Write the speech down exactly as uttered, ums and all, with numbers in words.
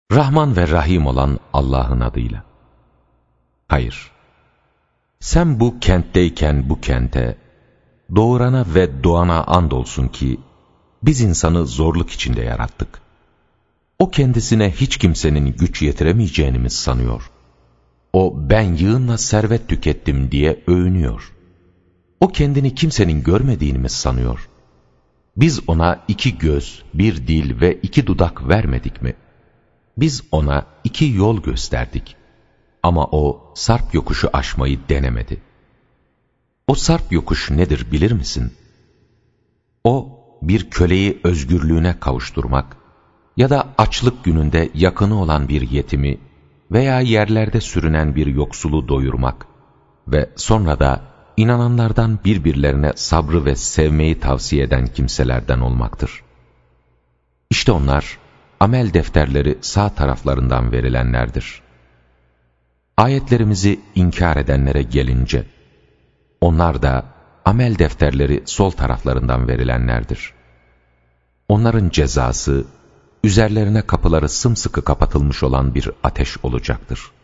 Rahman ve Rahim olan Allah'ın adıyla. Hayır, sen bu kentteyken bu kente, doğurana ve doğana andolsun ki, biz insanı zorluk içinde yarattık. O kendisine hiç kimsenin güç yetiremeyeceğini mi sanıyor? O ben yığınla servet tükettim diye övünüyor. O kendini kimsenin görmediğini mi sanıyor? Biz ona iki göz, bir dil ve iki dudak vermedik mi? Biz ona iki yol gösterdik. Ama o sarp yokuşu aşmayı denemedi. O sarp yokuş nedir bilir misin? O bir köleyi özgürlüğüne kavuşturmak ya da açlık gününde yakını olan bir yetimi veya yerlerde sürünen bir yoksulu doyurmak ve sonra da inananlardan birbirlerine sabrı ve sevmeyi tavsiye eden kimselerden olmaktır. İşte onlar, amel defterleri sağ taraflarından verilenlerdir. Ayetlerimizi inkar edenlere gelince, onlar da amel defterleri sol taraflarından verilenlerdir. Onların cezası, üzerlerine kapıları sımsıkı kapatılmış olan bir ateş olacaktır.